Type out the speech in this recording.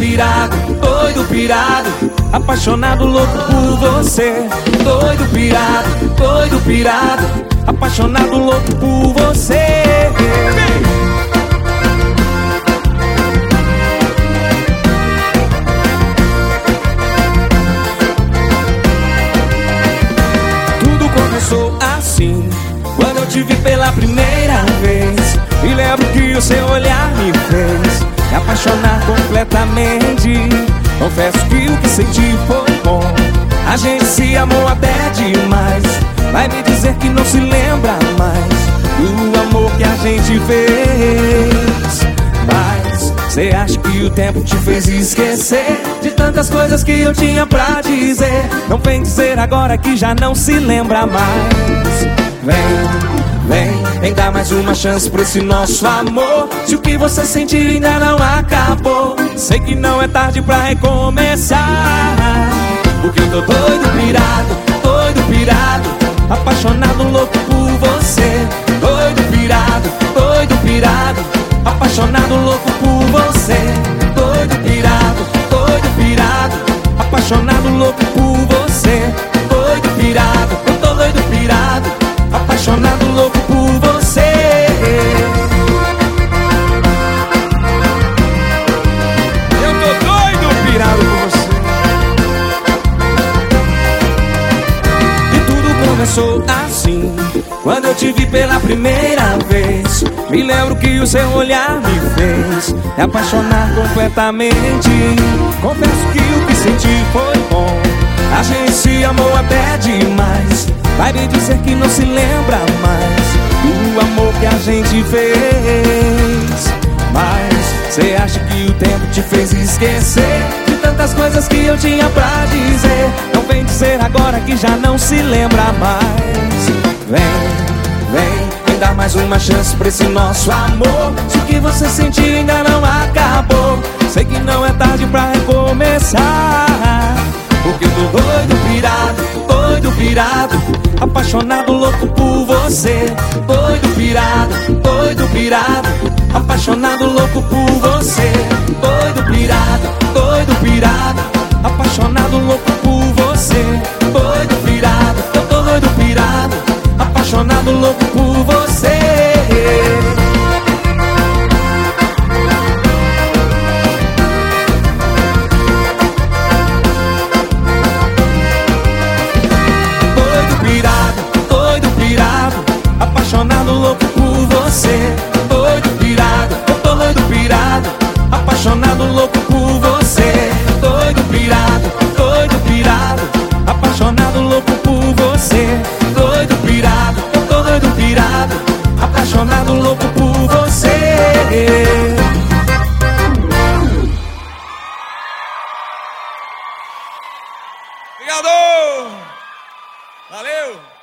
doido pirado, apaixonado, louco por você. Doido pirado, apaixonado, louco por você. Tudo começou assim, quando eu te vi pela primeira vez. E lembro que o seu olhar me fez me apaixonar completamente. Confesso que o que senti foi bom, a gente se amou até demais. Vai me dizer que não se lembra mais do amor que a gente fez. Mas cê acha que o tempo te fez esquecer de tantas coisas que eu tinha pra dizer? Não vem dizer agora que já não se lembra mais. Vem dar mais uma chance pra esse nosso amor. Se o que você sentir ainda não acabou, sei que não é tarde pra recomeçar. Porque eu tô doido pirado, apaixonado, louco por você. Doido pirado, apaixonado, louco por você. Doido pirado, apaixonado, louco por você. Doido pirado, eu tô doido pirado, apaixonado, louco por você. Eu tô doido pirado por você. E tudo começou assim, quando eu te vi pela primeira vez. Me lembro que o seu olhar me fez me apaixonar completamente. Confesso que o que senti foi bom, a gente se amou até demais. Vai me dizer que não se lembra mais do amor que a gente fez. Mas cê acha que o tempo te fez esquecer de tantas coisas que eu tinha pra dizer? Não vem dizer agora que já não se lembra mais. Vem dar mais uma chance pra esse nosso amor. Se o que você sentir ainda não acabou, sei que não é tarde pra recomeçar. Porque eu tô doido pirado, apaixonado, louco por você. Doido pirado, apaixonado, louco por você. Doido pirado, apaixonado, louco por você. Doido pirado, eu tô doido pirado, apaixonado, louco por você. Apaixonado, louco por você. Doido pirado, eu tô doido pirado, apaixonado, louco por você. Doido pirado, apaixonado, louco por você. Doido pirado, eu tô doido pirado, apaixonado, louco por você. Obrigado! Valeu!